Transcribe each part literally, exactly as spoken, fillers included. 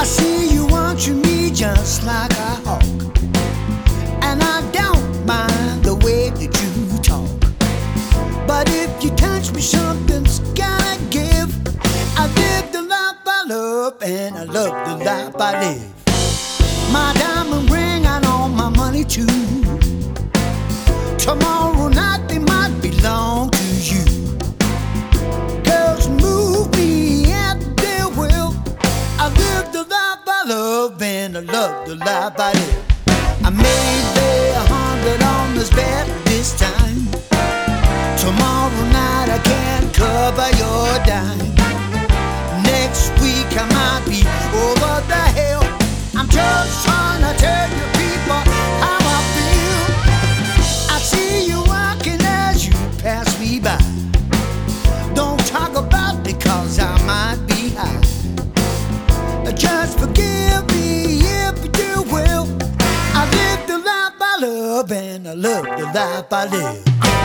see you watching me just like a hawk, and I don't mind the way that you talk. But if you touch me, something's gotta give. I live the life I love, and I love the life I live. My diamond ring and all my money too. Tomorrow night they might belong to you. Girls move me at their will. I live the life I love, and I love the life I live. I may lay a hundred on this bed this time. Tomorrow night I can't cover your dime. Next week I might be over the hill. I'm just trying to tell you people how I feel. I see you walking as you pass me by. Don't talk about me cause I might be high. Just forgive me if you will. I live the life I love, and I love the life I live.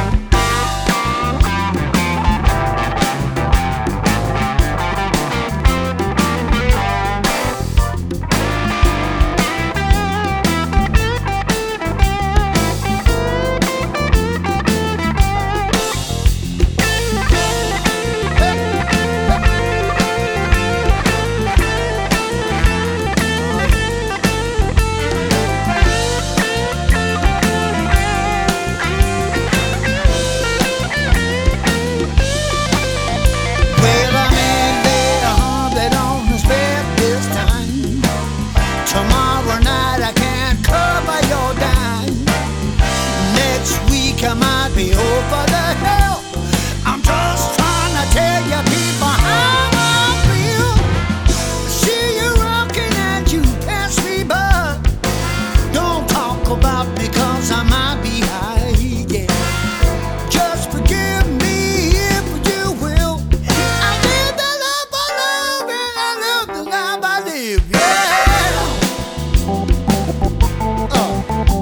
I might be over the hill. I'm just trying to tell you people how I feel. See you rocking and you pass me by. Don't talk about me cause I might be high, yeah. Just forgive me if you will. I live the life I love, and I love the life I live, yeah. Oh.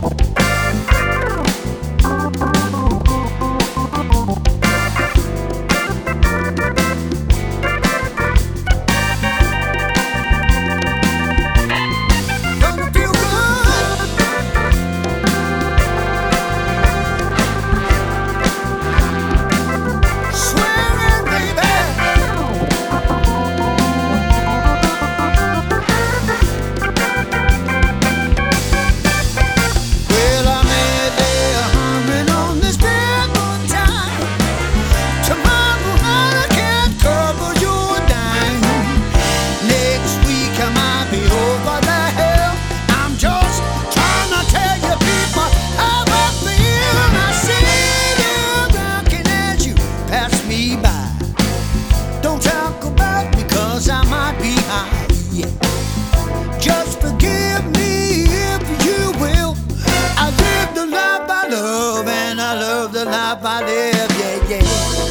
Just forgive me if you will. I live the life I love, and I love the life I live, yeah, yeah.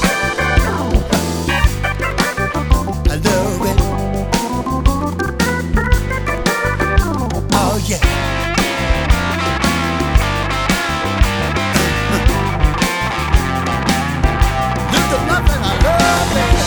I love it. Oh, yeah. Live the life and I love it.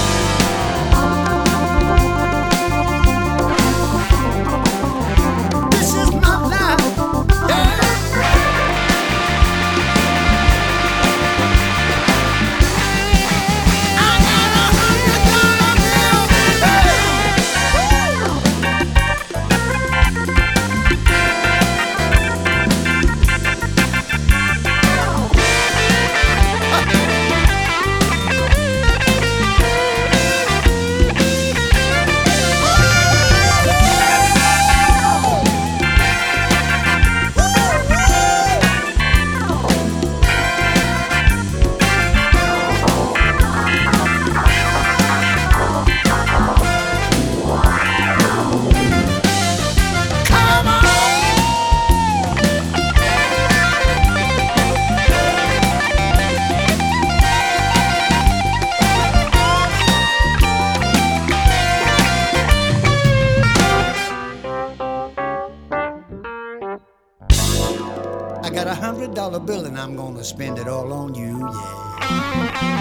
I got a hundred dollar bill and I'm gonna spend it all on you, yeah.